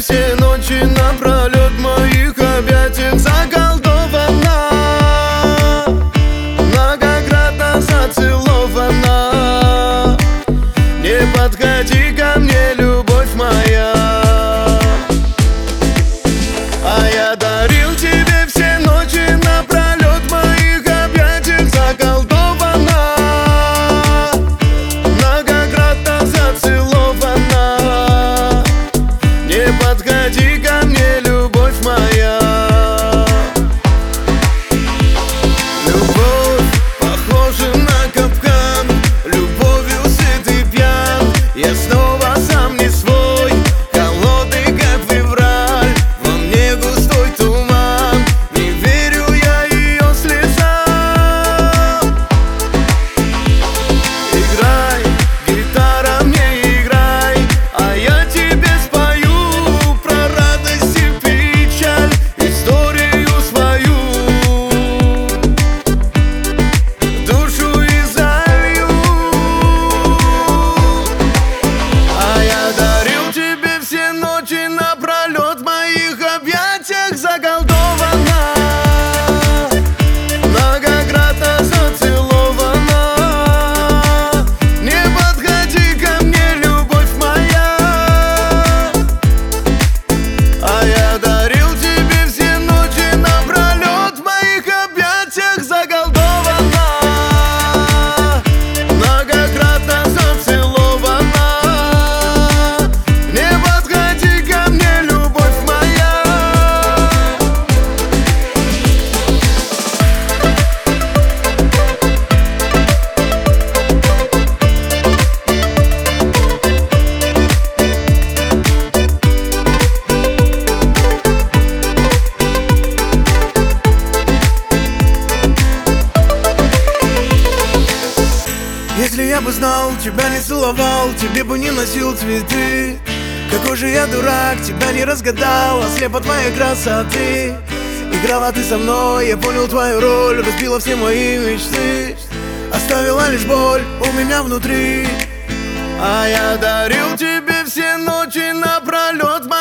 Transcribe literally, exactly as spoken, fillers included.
все ночи напролет в моих объятиях заколдована, многократно зацелована. Не подходи ко мне, любовь моя. А я дарил тебе все ночи напролет в моих объятиях заколдована, многократно зацелована. Не подходи ко мне, любовь моя. Любовь похожа на капкан, любовью сыт и пьян. Я снова сам не свой, холодный как февраль. Во мне густой туман, не верю я ее слезам. Играй, гитара, мне играй, а я тебе спою про радость и печаль, историю свою, душу изолью. А я дарил тебе все ночи напролет в моих объятиях заколдована, многократно зацелована. Не подходи ко мне, любовь моя. А я дарил тебе все ночи напролет в моих объятиях заколдована, многократно зацелована. Не подходи ко мне, любовь моя. Если я бы знал, тебя не целовал, тебе бы не носил цветы. Какой же я дурак, тебя не разгадал, ослеп от твоей красоты. Играла ты со мной, я понял твою роль, разбила все мои мечты, оставила лишь боль у меня внутри. А я дарил тебе все ночи напролет в